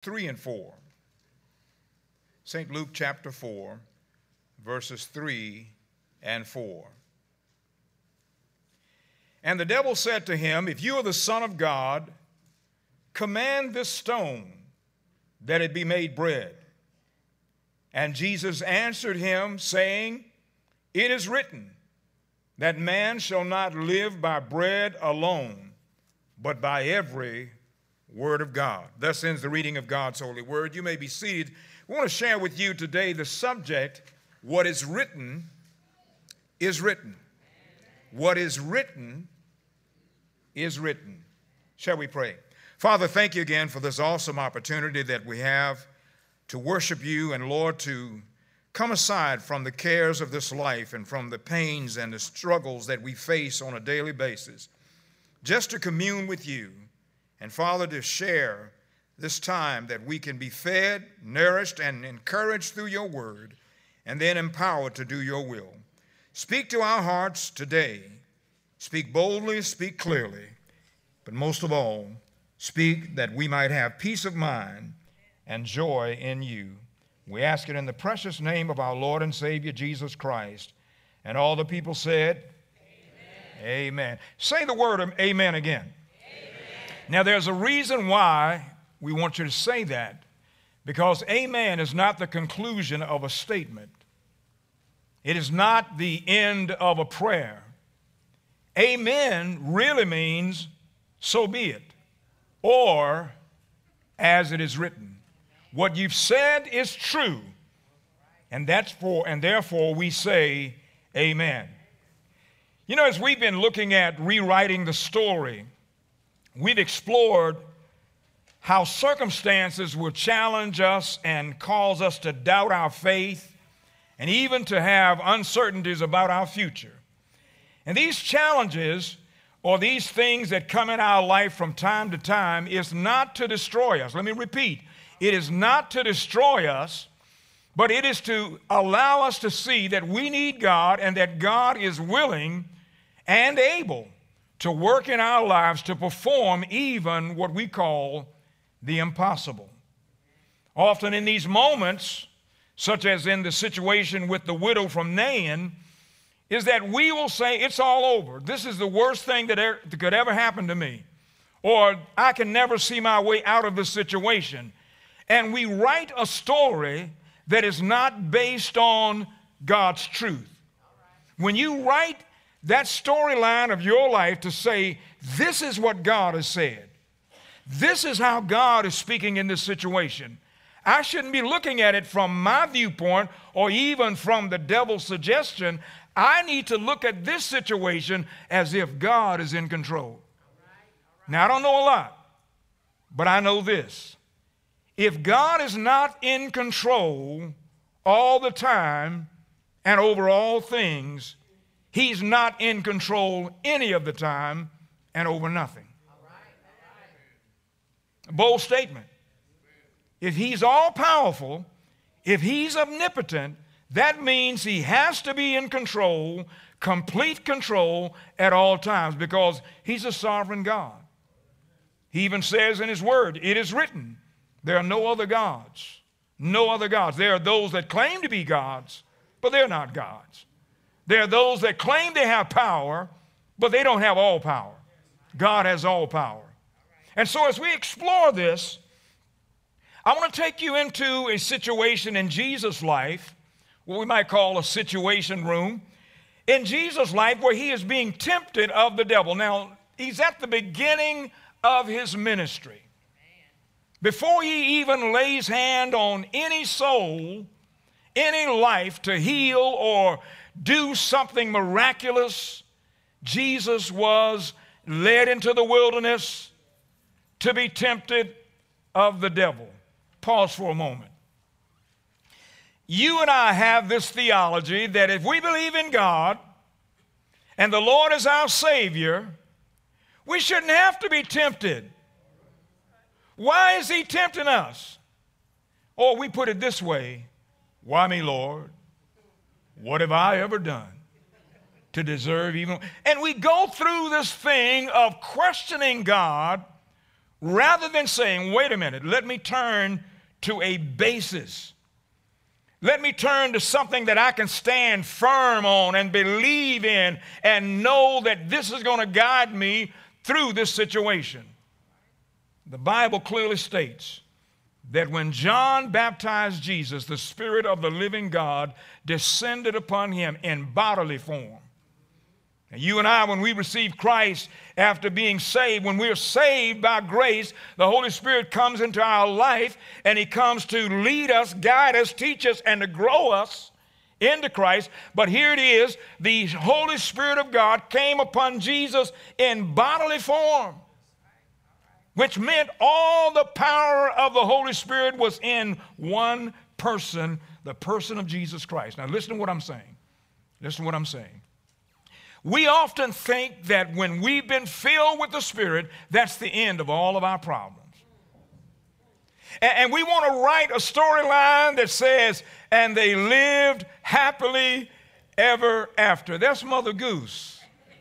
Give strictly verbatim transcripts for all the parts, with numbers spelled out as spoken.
three and four. Saint Luke chapter four, verses three and four. And the devil said to him, if you are the Son of God, command this stone that it be made bread. And Jesus answered him, saying, it is written, that man shall not live by bread alone, but by every word of God. Thus ends the reading of God's holy word. You may be seated. We want to share with you today the subject, what is written is written. What is written is written. Shall we pray? Father, thank you again for this awesome opportunity that we have to worship you, and Lord, to come aside from the cares of this life and from the pains and the struggles that we face on a daily basis, just to commune with you, and Father, to share this time that we can be fed, nourished, and encouraged through your word, and then empowered to do your will. Speak to our hearts today. Speak boldly, speak clearly, but most of all, speak that we might have peace of mind and joy in you. We ask it in the precious name of our Lord and Savior, Jesus Christ. And all the people said, amen. Amen. Say the word amen again. Amen. Now, there's a reason why we want you to say that, because amen is not the conclusion of a statement. It is not the end of a prayer. Amen really means so be it, or as it is written. What you've said is true, and that's for, and therefore we say amen. You know, as we've been looking at rewriting the story, we've explored how circumstances will challenge us and cause us to doubt our faith and even to have uncertainties about our future. And these challenges, or these things that come in our life from time to time, is not to destroy us. Let me repeat. It is not to destroy us, but it is to allow us to see that we need God and that God is willing and able to work in our lives to perform even what we call the impossible. Often in these moments, such as in the situation with the widow from Nain, is that we will say, it's all over. This is the worst thing that, er- that could ever happen to me. Or I can never see my way out of this situation. And we write a story that is not based on God's truth. When you write that storyline of your life to say, this is what God has said, this is how God is speaking in this situation, I shouldn't be looking at it from my viewpoint or even from the devil's suggestion. I need to look at this situation as if God is in control. Now, I don't know a lot, but I know this. If God is not in control all the time and over all things, he's not in control any of the time and over nothing. A bold statement. If he's all powerful, if he's omnipotent, that means he has to be in control, complete control at all times, because he's a sovereign God. He even says in his word, it is written, there are no other gods, no other gods. There are those that claim to be gods, but they're not gods. There are those that claim they have power, but they don't have all power. God has all power. And so as we explore this, I want to take you into a situation in Jesus' life, what we might call a situation room, in Jesus' life where he is being tempted of the devil. Now, he's at the beginning of his ministry. Before he even lays hand on any soul, any life to heal or do something miraculous, Jesus was led into the wilderness to be tempted of the devil. Pause for a moment. You and I have this theology that if we believe in God and the Lord is our Savior, we shouldn't have to be tempted. Why is he tempting us? Or we put it this way, why me, Lord? What have I ever done to deserve even? And we go through this thing of questioning God rather than saying, wait a minute, let me turn to a basis. Let me turn to something that I can stand firm on and believe in and know that this is going to guide me through this situation. The Bible clearly states that when John baptized Jesus, the Spirit of the living God descended upon him in bodily form. And you and I, when we receive Christ after being saved, when we're saved by grace, the Holy Spirit comes into our life and he comes to lead us, guide us, teach us, and to grow us into Christ. But here it is, the Holy Spirit of God came upon Jesus in bodily form, which meant all the power of the Holy Spirit was in one person, the person of Jesus Christ. Now listen to what I'm saying. Listen to what I'm saying. We often think that when we've been filled with the Spirit, that's the end of all of our problems. And, and we want to write a storyline that says, and they lived happily ever after. That's Mother Goose.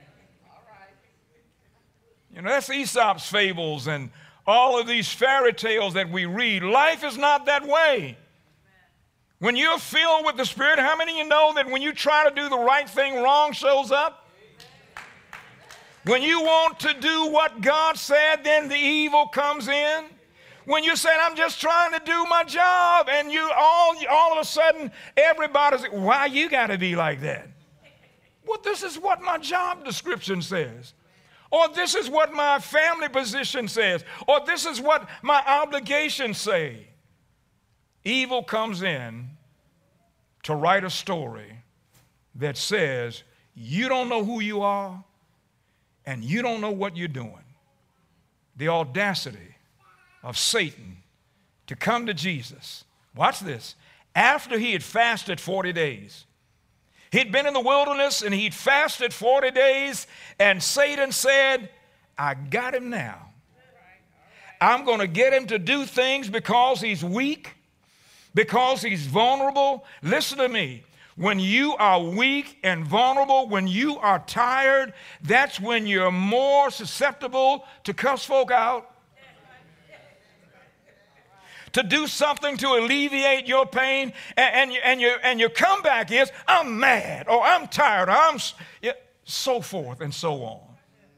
You know, that's Aesop's fables and all of these fairy tales that we read. Life is not that way. When you're filled with the Spirit, how many of you know that when you try to do the right thing, wrong shows up? When you want to do what God said, then the evil comes in. When you say, I'm just trying to do my job, and you all, all of a sudden, everybody's, why you got to be like that? Well, this is what my job description says. Or this is what my family position says. Or this is what my obligations say. Evil comes in to write a story that says, you don't know who you are, and you don't know what you're doing. The audacity of Satan to come to Jesus. Watch this. After he had fasted forty days. He'd been in the wilderness and he'd fasted forty days, and Satan said, I got him now. I'm going to get him to do things because he's weak, because he's vulnerable. Listen to me. When you are weak and vulnerable, when you are tired, that's when you're more susceptible to cuss folk out, to do something to alleviate your pain, and, and, and, your, and your comeback is, I'm mad, or I'm tired, or I'm yeah, so forth and so on.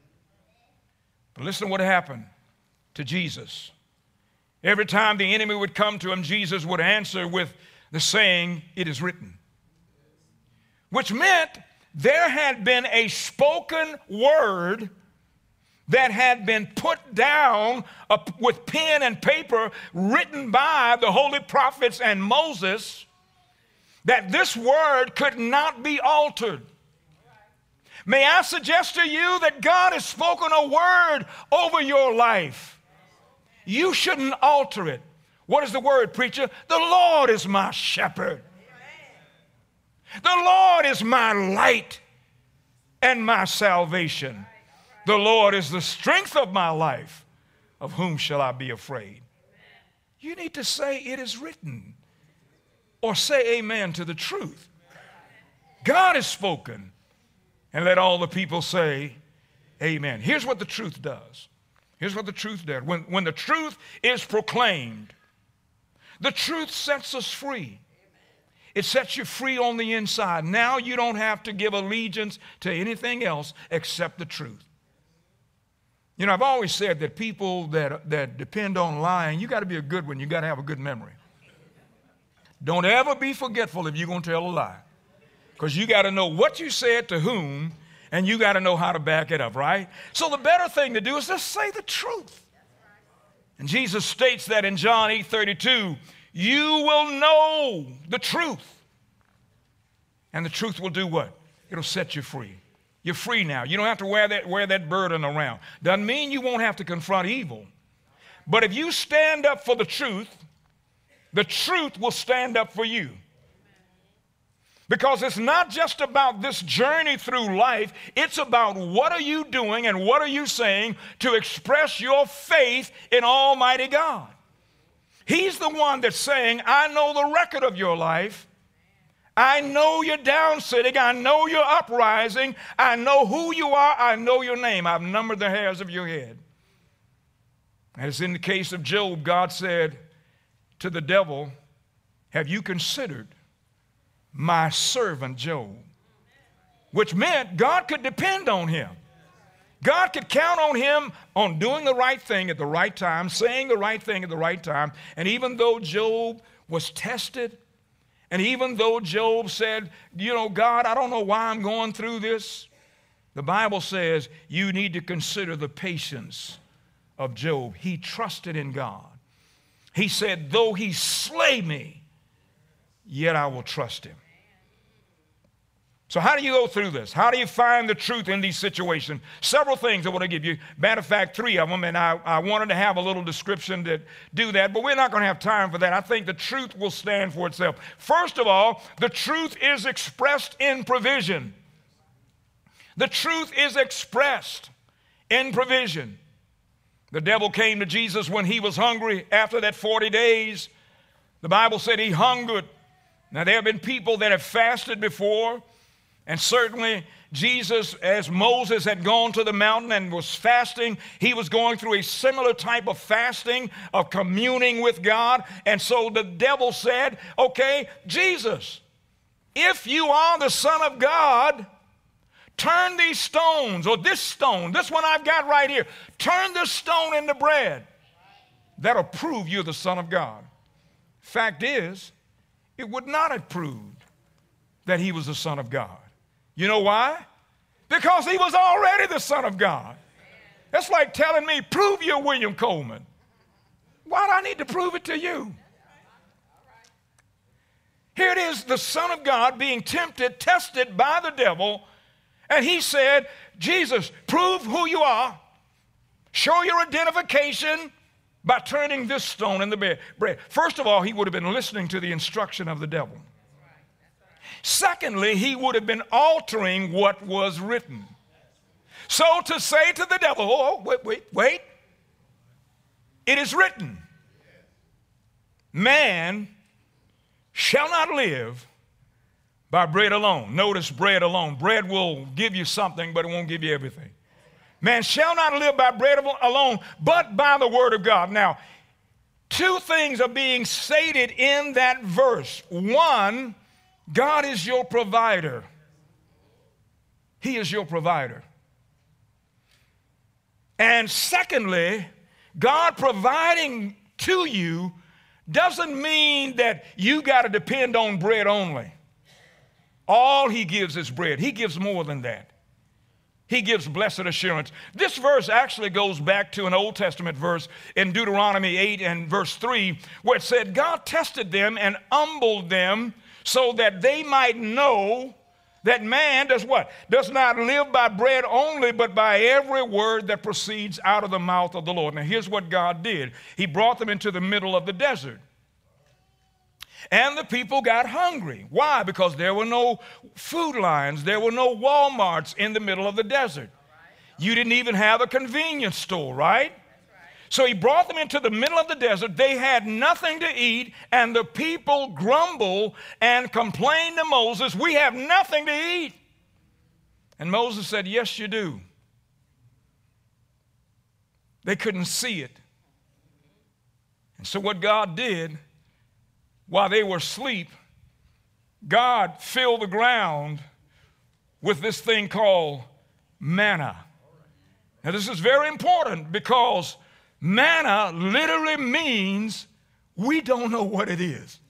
But listen to what happened to Jesus. Every time the enemy would come to him, Jesus would answer with the saying, it is written. Which meant there had been a spoken word that had been put down uh, with pen and paper, written by the holy prophets and Moses, that this word could not be altered. May I suggest to you that God has spoken a word over your life. You shouldn't alter it. What is the word, preacher? The Lord is my shepherd. The Lord is my light and my salvation. The Lord is the strength of my life. Of whom shall I be afraid? You need to say it is written, or say amen to the truth. God has spoken, and let all the people say amen. Here's what the truth does. Here's what the truth does. When, when the truth is proclaimed, the truth sets us free. It sets you free on the inside. Now you don't have to give allegiance to anything else except the truth. You know, I've always said that people that, that depend on lying, you got to be a good one. You got to have a good memory. Don't ever be forgetful if you're going to tell a lie, because you got to know what you said to whom, and you got to know how to back it up, right? So the better thing to do is just say the truth. And Jesus states that in John eight thirty-two, you will know the truth. And the truth will do what? It'll set you free. You're free now. You don't have to wear that, wear that burden around. Doesn't mean you won't have to confront evil. But if you stand up for the truth, the truth will stand up for you. Because it's not just about this journey through life. It's about what are you doing and what are you saying to express your faith in Almighty God. He's the one that's saying, I know the record of your life. I know you're down sitting. I know you're uprising. I know who you are. I know your name. I've numbered the hairs of your head. As in the case of Job, God said to the devil, have you considered my servant Job? Which meant God could depend on him. God could count on him on doing the right thing at the right time, saying the right thing at the right time. And even though Job was tested, and even though Job said, you know, God, I don't know why I'm going through this, the Bible says you need to consider the patience of Job. He trusted in God. He said, though he slay me, yet I will trust him. So how do you go through this? How do you find the truth in these situations? Several things I want to give you. Matter of fact, three of them, and I, I wanted to have a little description to do that, but we're not going to have time for that. I think the truth will stand for itself. First of all, the truth is expressed in provision. The truth is expressed in provision. The devil came to Jesus when he was hungry after that forty days. The Bible said he hungered. Now, there have been people that have fasted before, and certainly Jesus, as Moses had gone to the mountain and was fasting, he was going through a similar type of fasting, of communing with God. And so the devil said, okay, Jesus, if you are the Son of God, turn these stones, or this stone, this one I've got right here, turn this stone into bread. That'll prove you're the Son of God. Fact is, it would not have proved that he was the Son of God. You know why? Because he was already the Son of God. That's like telling me, prove you're William Coleman. Why do I need to prove it to you? Here it is, the Son of God being tempted, tested by the devil. And he said, Jesus, prove who you are. Show your identification by turning this stone into bread. First of all, he would have been listening to the instruction of the devil. Secondly, he would have been altering what was written. So to say to the devil, oh, wait, wait, wait. It is written, man shall not live by bread alone. Notice bread alone. Bread will give you something, but it won't give you everything. Man shall not live by bread alone, but by the word of God. Now, two things are being stated in that verse. One, God is your provider. He is your provider. And secondly, God providing to you doesn't mean that you got to depend on bread only. All he gives is bread. He gives more than that. He gives blessed assurance. This verse actually goes back to an Old Testament verse in Deuteronomy eight and verse three, where it said, God tested them and humbled them so that they might know that man does what? Does not live by bread only, but by every word that proceeds out of the mouth of the Lord. Now here's what God did. He brought them into the middle of the desert. And the people got hungry. Why? Because there were no food lines. There were no Walmarts in the middle of the desert. You didn't even have a convenience store, right? So he brought them into the middle of the desert. They had nothing to eat, and the people grumbled and complained to Moses, we have nothing to eat. And Moses said, yes, you do. They couldn't see it. And so what God did, while they were asleep, God filled the ground with this thing called manna. Now this is very important because manna literally means we don't know what it is.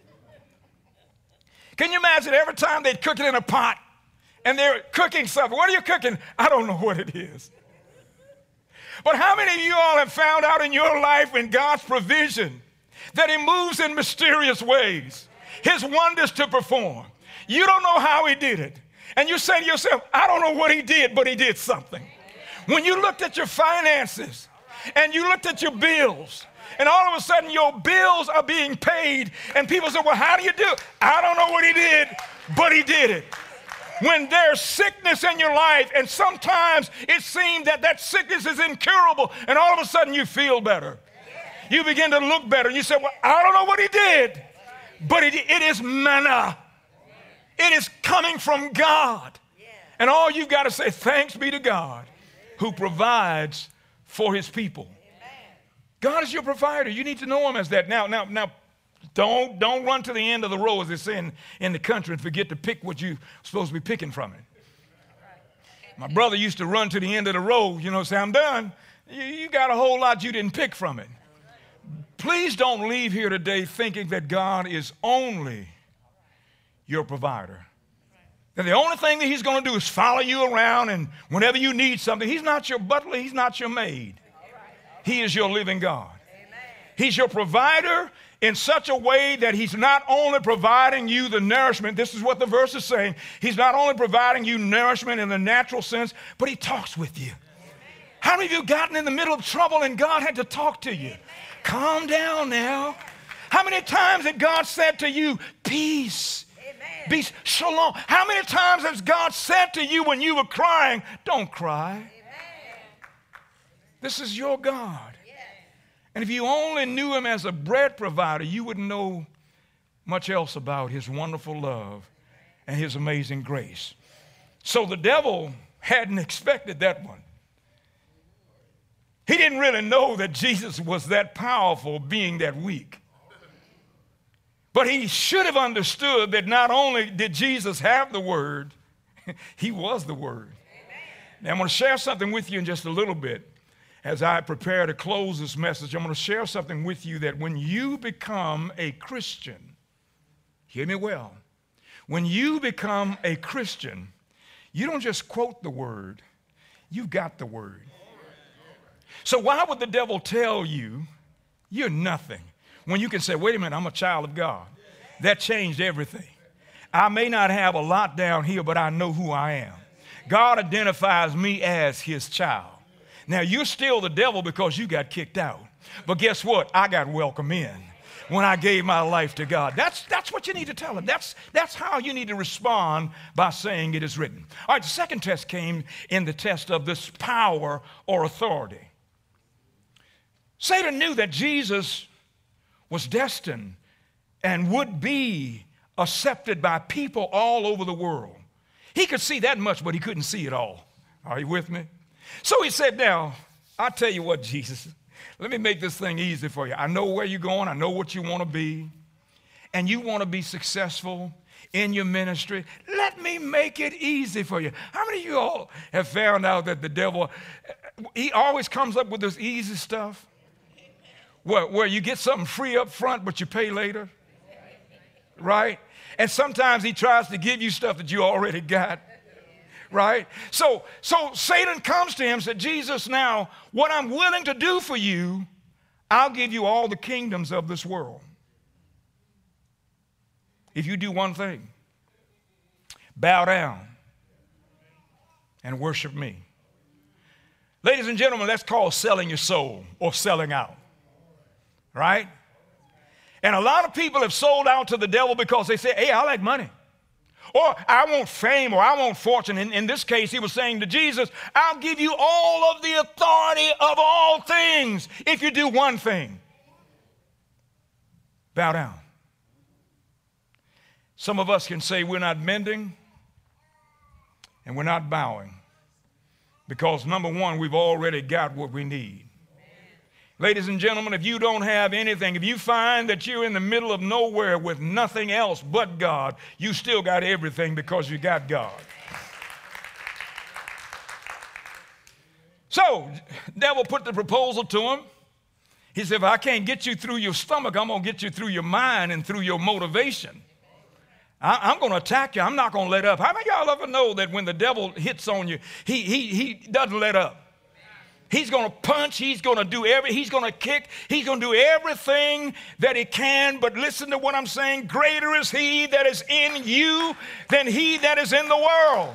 Can you imagine every time they'd cook it in a pot and they're cooking something? What are you cooking? I don't know what it is. But how many of you all have found out in your life in God's provision that he moves in mysterious ways, his wonders to perform? You don't know how he did it. And you say to yourself, I don't know what he did, but he did something. When you looked at your finances and you looked at your bills, and all of a sudden your bills are being paid, and people say, well, how do you do it? I don't know what he did, but he did it. When there's sickness in your life, and sometimes it seems that that sickness is incurable, and all of a sudden you feel better. You begin to look better, and you say, well, I don't know what he did, but it, it is manna. It is coming from God. And all you've got to say, thanks be to God who provides for his people. God is your provider. You need to know him as that. Now, now, now, don't, don't run to the end of the row, as they say in, in the country, and forget to pick what you're supposed to be picking from it. My brother used to run to the end of the row, you know, say, I'm done. You, you got a whole lot you didn't pick from it. Please don't leave here today thinking that God is only your provider. That the only thing that he's going to do is follow you around, and whenever you need something, he's not your butler, he's not your maid. He is your living God. He's your provider in such a way that he's not only providing you the nourishment, this is what the verse is saying, he's not only providing you nourishment in the natural sense, but he talks with you. How many of you gotten in the middle of trouble and God had to talk to you? Calm down now. How many times had God said to you, peace? Be shalom. How many times has God said to you when you were crying, don't cry? Amen. This is your God. Yes. And if you only knew him as a bread provider, you wouldn't know much else about his wonderful love and his amazing grace. So the devil hadn't expected that one. He didn't really know that Jesus was that powerful, being that weak. But he should have understood that not only did Jesus have the Word, he was the Word. Amen. Now, I'm going to share something with you in just a little bit. As I prepare to close this message, I'm going to share something with you that when you become a Christian, hear me well, when you become a Christian, you don't just quote the Word, you've got the Word. So why would the devil tell you you're nothing? When you can say, wait a minute, I'm a child of God. That changed everything. I may not have a lot down here, but I know who I am. God identifies me as his child. Now, you're still the devil because you got kicked out. But guess what? I got welcome in when I gave my life to God. That's, that's what you need to tell him. That's, that's how you need to respond, by saying it is written. All right, the second test came in the test of this power or authority. Satan knew that Jesus was destined and would be accepted by people all over the world. He could see that much, but he couldn't see it all. Are you with me? So he said, now, I'll tell you what, Jesus, let me make this thing easy for you. I know where you're going. I know what you want to be. And you want to be successful in your ministry. Let me make it easy for you. How many of you all have found out that the devil, he always comes up with this easy stuff? Where, where you get something free up front, but you pay later, right? And sometimes he tries to give you stuff that you already got, right? So, so Satan comes to him and said, Jesus, now, what I'm willing to do for you, I'll give you all the kingdoms of this world. If you do one thing, bow down and worship me. Ladies and gentlemen, that's called selling your soul or selling out. Right? And a lot of people have sold out to the devil because they say, hey, I like money. Or I want fame, or I want fortune. In, in this case, he was saying to Jesus, I'll give you all of the authority of all things if you do one thing. Bow down. Some of us can say we're not bending and we're not bowing because, number one, we've already got what we need. Ladies and gentlemen, if you don't have anything, if you find that you're in the middle of nowhere with nothing else but God, you still got everything because you got God. So, devil put the proposal to him. He said, if I can't get you through your stomach, I'm going to get you through your mind and through your motivation. I, I'm going to attack you. I'm not going to let up. How many of y'all ever know that when the devil hits on you, he, he, he doesn't let up? He's going to punch, he's going to do every, he's going to kick, he's going to do everything that he can. But listen to what I'm saying. Greater is he that is in you than he that is in the world.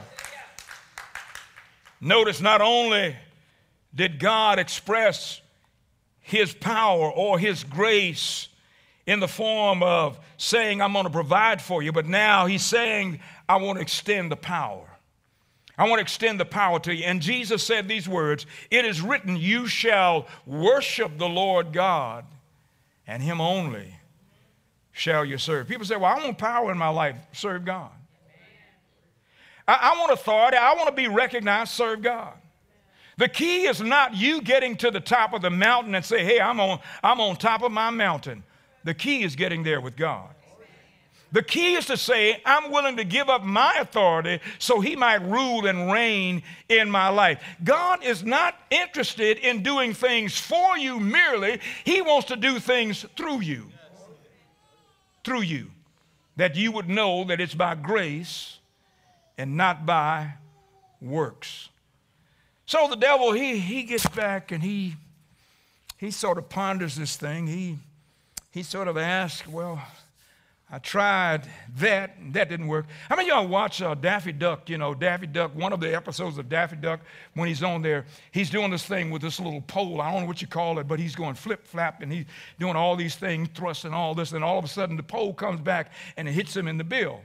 Notice, not only did God express his power or his grace in the form of saying, I'm going to provide for you, but now he's saying, I want to extend the power. I want to extend the power to you. And Jesus said these words, it is written, you shall worship the Lord God, and him only shall you serve. People say, well, I want power in my life. Serve God. I, I want authority. I want to be recognized. Serve God. The key is not you getting to the top of the mountain and say, hey, I'm on, I'm on top of my mountain. The key is getting there with God. The key is to say, I'm willing to give up my authority so he might rule and reign in my life. God is not interested in doing things for you merely. He wants to do things through you. Through you. That you would know that it's by grace and not by works. So the devil, he, he gets back and he, he sort of ponders this thing. He, he sort of asks, well, I tried that, and that didn't work. How many of y'all watch uh, Daffy Duck? You know, Daffy Duck, one of the episodes of Daffy Duck, when he's on there, he's doing this thing with this little pole. I don't know what you call it, but he's going flip-flap, and he's doing all these things, thrust and all this, and all of a sudden the pole comes back and it hits him in the bill.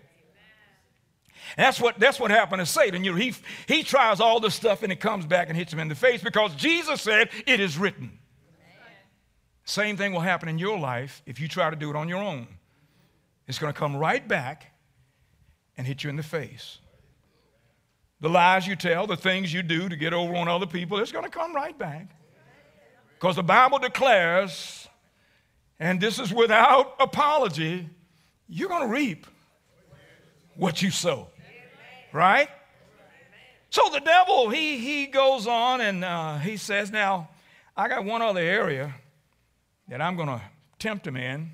And that's what, that's what happened to Satan. You know, he, he tries all this stuff, and it comes back and hits him in the face because Jesus said, it is written. Amen. Same thing will happen in your life if you try to do it on your own. It's going to come right back and hit you in the face. The lies you tell, the things you do to get over on other people, it's going to come right back. Because the Bible declares, and this is without apology, you're going to reap what you sow. Right? So the devil, he, he goes on and uh, he says, now, I got one other area that I'm going to tempt him in.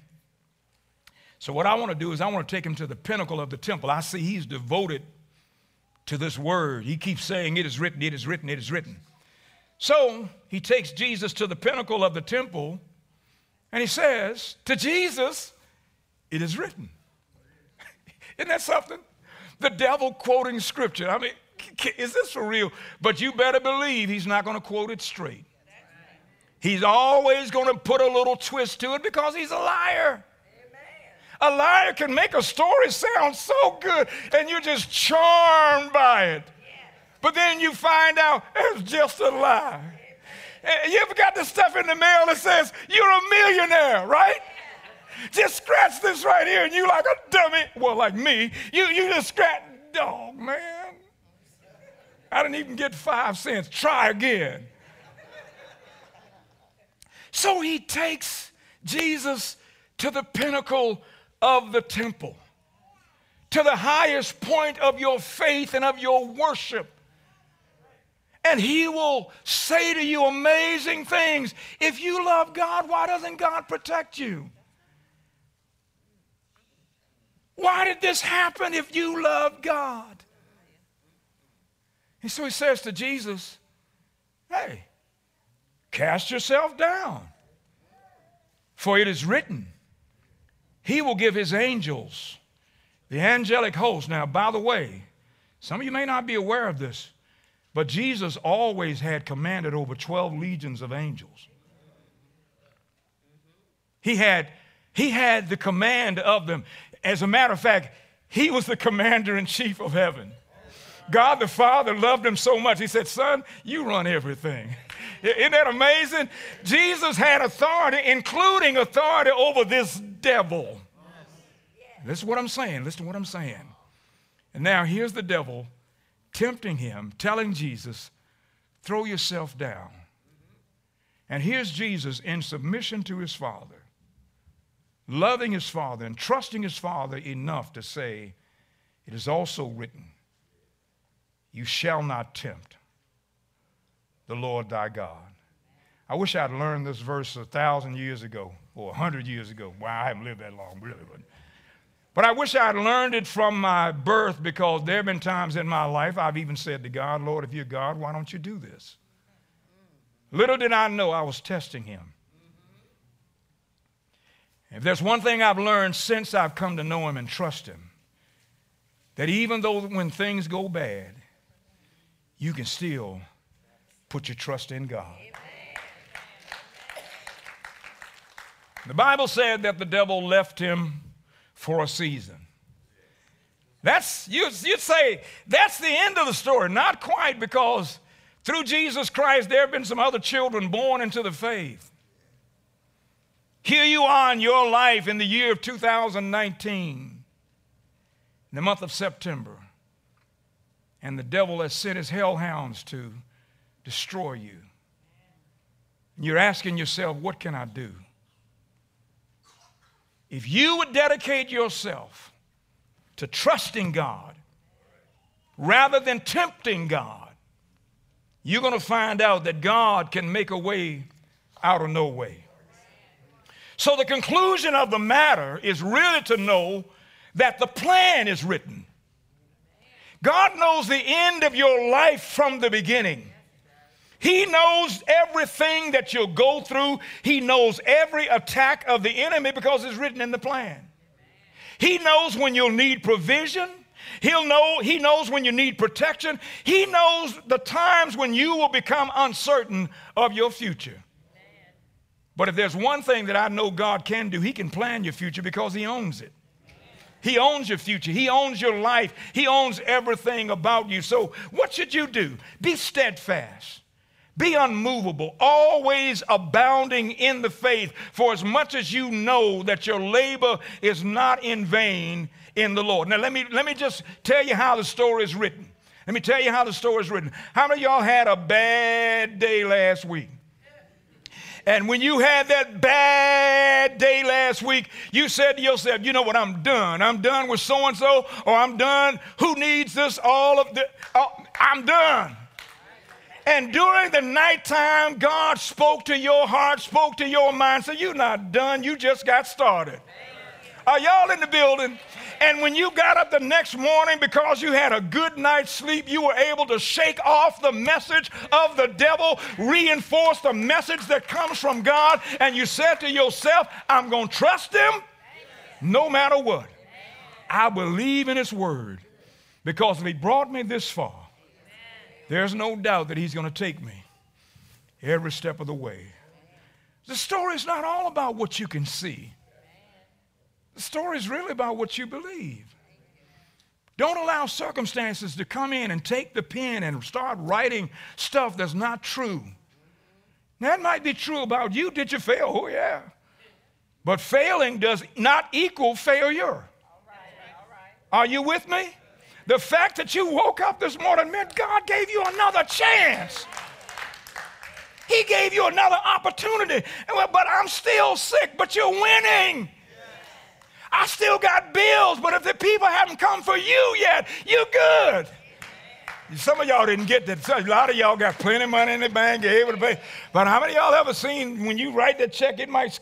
So what I want to do is I want to take him to the pinnacle of the temple. I see he's devoted to this word. He keeps saying, it is written, it is written, it is written. So he takes Jesus to the pinnacle of the temple, and he says, to Jesus, it is written. Isn't that something? The devil quoting scripture. I mean, is this for real? But you better believe he's not going to quote it straight. He's always going to put a little twist to it because he's a liar. A liar can make a story sound so good, and you're just charmed by it. But then you find out it's just a lie. You ever got the stuff in the mail that says, you're a millionaire, right? Just scratch this right here, and you like a dummy. Well, like me, you, you just scratch. Oh, man. I didn't even get five cents. Try again. So he takes Jesus to the pinnacle of the temple, to the highest point of your faith and of your worship. And he will say to you amazing things. If you love God, why doesn't God protect you? Why did this happen if you love God? And so he says to Jesus, hey, cast yourself down, for it is written, he will give his angels, the angelic host. Now, by the way, some of you may not be aware of this, but Jesus always had commanded over twelve legions of angels. He had, he had the command of them. As a matter of fact, he was the commander-in-chief of heaven. God the Father loved him so much, he said, son, you run everything. Isn't that amazing? Jesus had authority, including authority over this devil. This is what I'm saying. Listen to what I'm saying. And now here's the devil tempting him, telling Jesus, throw yourself down. And here's Jesus in submission to his Father, loving his Father and trusting his Father enough to say, it is also written, you shall not tempt the Lord thy God. I wish I'd learned this verse a thousand years ago or a hundred years ago. Well, I haven't lived that long, really. But, but I wish I'd learned it from my birth, because there have been times in my life I've even said to God, Lord, if you're God, why don't you do this? Little did I know I was testing him. If there's one thing I've learned since I've come to know him and trust him, that even though when things go bad, you can still put your trust in God. Amen. The Bible said that the devil left him for a season. That's, you'd, you'd say, that's the end of the story. Not quite, because through Jesus Christ, there have been some other children born into the faith. Here you are in your life in the year of two thousand nineteen, in the month of September, and the devil has sent his hellhounds to destroy you. You're asking yourself, what can I do? If you would dedicate yourself to trusting God rather than tempting God, you're going to find out that God can make a way out of no way. So the conclusion of the matter is really to know that the plan is written. God knows the end of your life from the beginning. He knows everything that you'll go through. He knows every attack of the enemy because it's written in the plan. He knows when you'll need provision. He'll know, he knows when you need protection. He knows the times when you will become uncertain of your future. But if there's one thing that I know God can do, he can plan your future because he owns it. He owns your future. He owns your life. He owns everything about you. So what should you do? Be steadfast. Be unmovable, always abounding in the faith, for as much as you know that your labor is not in vain in the Lord. Now, let me, let me just tell you how the story is written. Let me tell you how the story is written. How many of y'all had a bad day last week? And when you had that bad day last week, you said to yourself, you know what, I'm done. I'm done with so-and-so, or I'm done. Who needs this? All of the, oh, I'm done. And during the nighttime, God spoke to your heart, spoke to your mind. So you're not done. You just got started. Are y'all in the building? And when you got up the next morning because you had a good night's sleep, you were able to shake off the message of the devil, reinforce the message that comes from God, and you said to yourself, I'm going to trust him no matter what. I believe in his word because if he brought me this far, there's no doubt that he's going to take me every step of the way. The story is not all about what you can see. The story is really about what you believe. Don't allow circumstances to come in and take the pen and start writing stuff that's not true. Now, that might be true about you. Did you fail? Oh, yeah. But failing does not equal failure. All right. All right. Are you with me? The fact that you woke up this morning meant God gave you another chance. He gave you another opportunity. But I'm still sick, but you're winning. I still got bills, but if the people haven't come for you yet, you're good. Some of y'all didn't get that. A lot of y'all got plenty of money in the bank, you're able to pay. But how many of y'all ever seen when you write that check, it might...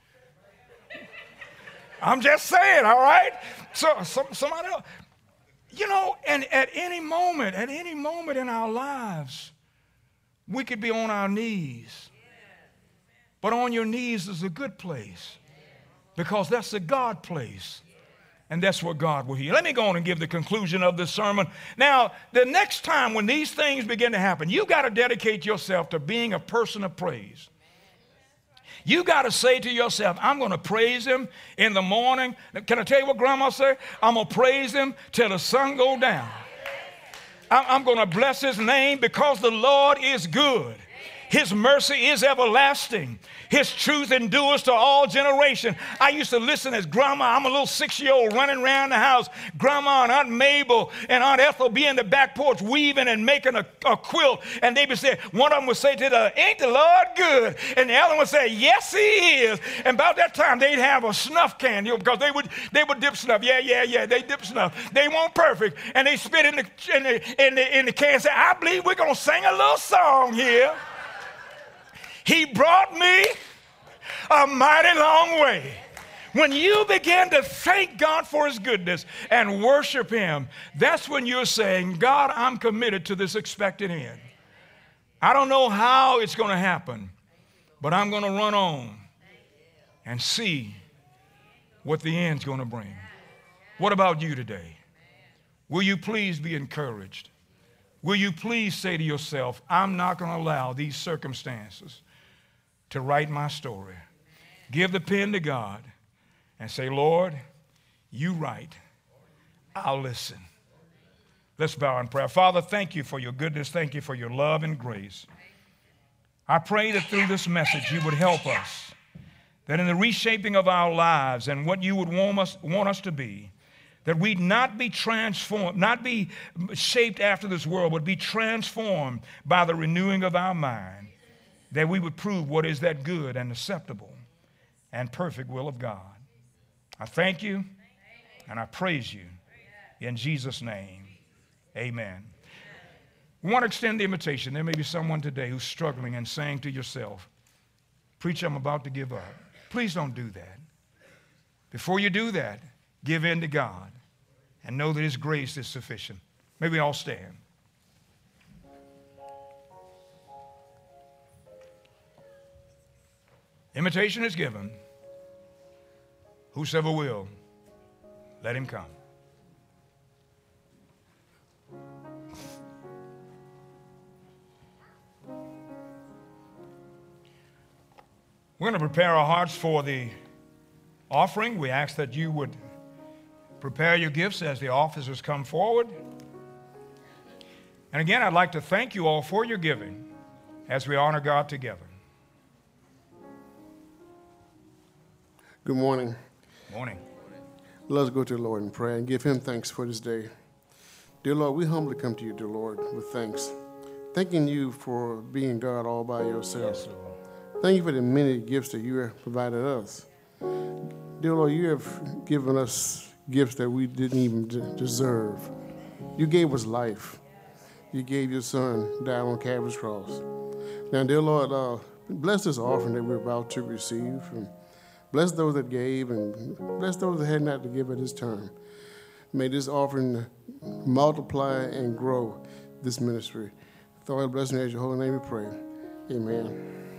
I'm just saying, all right? So some, somebody else... You know, and at any moment, at any moment in our lives, we could be on our knees. But on your knees is a good place because that's a God place. And that's where God will heal. Let me go on and give the conclusion of this sermon. Now, the next time when these things begin to happen, you've got to dedicate yourself to being a person of praise. You got to say to yourself, I'm going to praise him in the morning. Can I tell you what Grandma said? I'm going to praise him till the sun go down. I'm going to bless his name because the Lord is good. His mercy is everlasting. His truth endures to all generation. I used to listen as Grandma, I'm a little six-year-old running around the house. Grandma and Aunt Mabel and Aunt Ethel be in the back porch weaving and making a, a quilt. And they would say, one of them would say to the other, ain't the Lord good? And the other one would say, yes, he is. And about that time, they'd have a snuff can, you know, because they would they would dip snuff. Yeah, yeah, yeah, they dip snuff. They weren't perfect. And they spit in the, in the, in the, in the can and say, I believe we're going to sing a little song here. He brought me a mighty long way. When you begin to thank God for his goodness and worship him, that's when you're saying, God, I'm committed to this expected end. I don't know how it's going to happen, but I'm going to run on and see what the end's going to bring. What about you today? Will you please be encouraged? Will you please say to yourself, I'm not going to allow these circumstances to write my story. Give the pen to God and say, Lord, you write. I'll listen. Let's bow in prayer. Father, thank you for your goodness. Thank you for your love and grace. I pray that through this message you would help us, that in the reshaping of our lives and what you would want us, want us to be, that we not be transformed, not be shaped after this world, but be transformed by the renewing of our mind, that we would prove what is that good and acceptable and perfect will of God. I thank you and I praise you in Jesus' name. Amen. We want to extend the invitation. There may be someone today who's struggling and saying to yourself, "Preacher, I'm about to give up." Please don't do that. Before you do that, give in to God and know that His grace is sufficient. May we all stand. Invitation is given. Whosoever will, let him come. We're going to prepare our hearts for the offering. We ask that you would prepare your gifts as the officers come forward. And again, I'd like to thank you all for your giving as we honor God together. Good morning. Morning. Let's go to the Lord in prayer and give Him thanks for this day. Dear Lord, we humbly come to you, dear Lord, with thanks. Thanking you for being God all by yourself. Yes, Lord. Thank you for the many gifts that you have provided us. Dear Lord, you have given us gifts that we didn't even de- deserve. You gave us life. You gave your Son down on Calvary's cross. Now, dear Lord, uh, bless this offering that we're about to receive. And bless those that gave, and bless those that had not to give at this time. May this offering multiply and grow this ministry. With all blessing as your holy name we pray. Amen.